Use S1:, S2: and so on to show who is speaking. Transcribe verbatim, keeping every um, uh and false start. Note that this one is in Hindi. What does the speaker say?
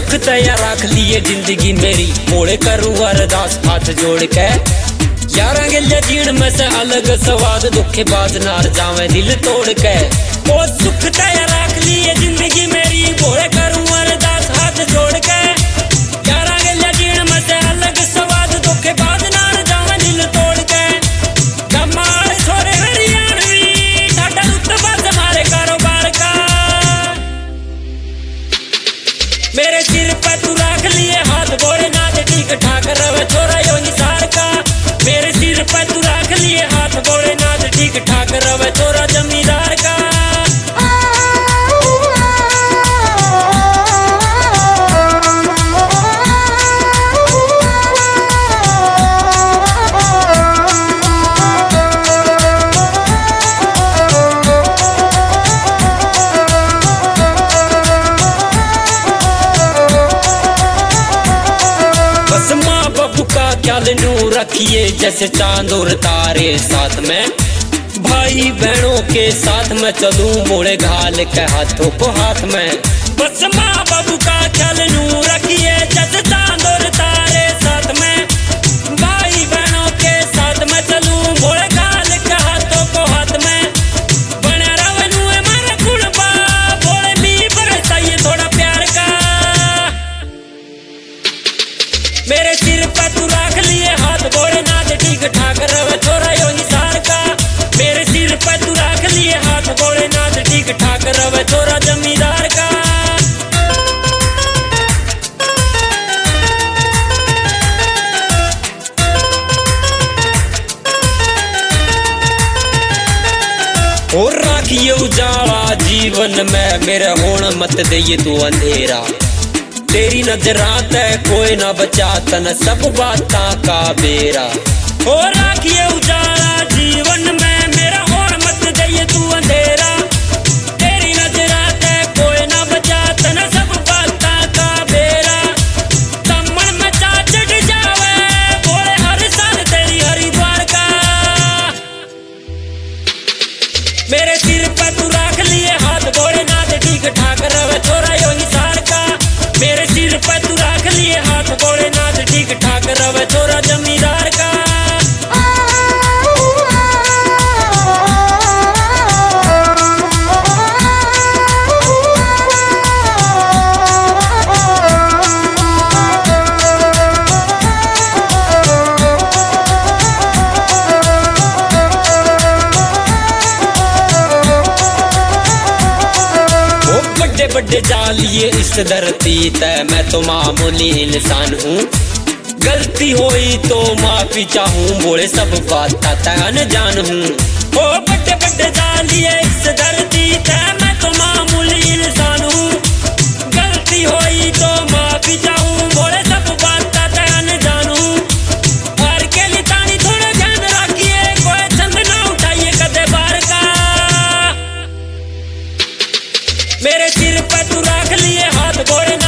S1: सुख तया रख लिए जिंदगी मेरी, मोड़े करूँ अरदास हाथ जोड़ के। यारा गिले जीण में से अलग स्वाद, दुखे बाज नार जावे दिल तोड़ के। ओ सुख तया रख लिए जिंदगी मेरी, मोड़े करूँ अरदास हाथ जोड़ के। यारा गिले जीण में से अलग स्वाद, दुखे बाज नार जावे दिल तोड़ के। कमाल छोरे हरियाणवी, साडा रुतबा हमारे कारोबार का। मेरे सिर पे तू रख लिए हाथ, बोले ना दे ठीक ठाक रवे छोरा यो निसार का। मेरे सिर पे तू रख लिए हाथ, बोले ना दे ठीक ठाक रवे छोरा जमींदार का। बस माँ बाबू का ख्याल नू रखिए, जैसे चांद और तारे साथ में। भाई बहनों के साथ में चलूं, मोड़े घाल के हाथों को हाथ में। बस माँ बाबू का ख्याल नू रखिए, जैसे चांद और तारे साथ में। भाई बहनों के साथ में चलूं, मोड़े घाल के हाथों को हाथ में। बना रवे नू है मारा गुणबा, बोले मी बरसा ये थोड़ा प्यार का। मेरे सिर पे तू रख लिए हाथ, बोले ना दे ठीक ठाक रवे छोरा यो निसार का। मेरे सिर पे तू रख लिए हाथ, बोले ना दे ठीक ठाक रवे छोरा जमींदार का। और राखिए उजाला जीवन में, मेरे होण मत दे तू अंधेरा। तेरी नजरां ते कोई ना बचा, तन सब बातां का बेरा। हो राखिए उजाला जीवन में, मेरा होड़ मत दे तू अंधेरा। तेरी नजरां ते कोई ना बचा, तन सब बातां का बेरा। तमन में चा चढ़ जावे, बोले हर साल तेरी हरिद्वार का। मेरे सिर पे तू रख लिए हाथ, बोले ना दे ठीक ठाक रवे छोरा यो निसार का। मेरे सिर पे तू रख लिए हाथ, बोले ना दे ठीक ठाक रवे छोरा जमींदार का। बड़े बड़े जालिए इस धरती तय, मैं तो मामूली इंसान हूँ। गलती हुई तो माफी चाहूँ, बोले सब बात तय अनजान हूँ। ओ बड़े बड़े जालिए इस धरती तय, मैं तो मामूली इंसान हूँ। गलती हुई तो माफी चाहूँ, बोले सब बात तय अनजान हूँ। हार के लितानी थोड़ा ध्यान रखिए, कोई चंद ना उठाइए कदे बार का। मेरे सिर पे तू रख लिए हाथ, बोले ना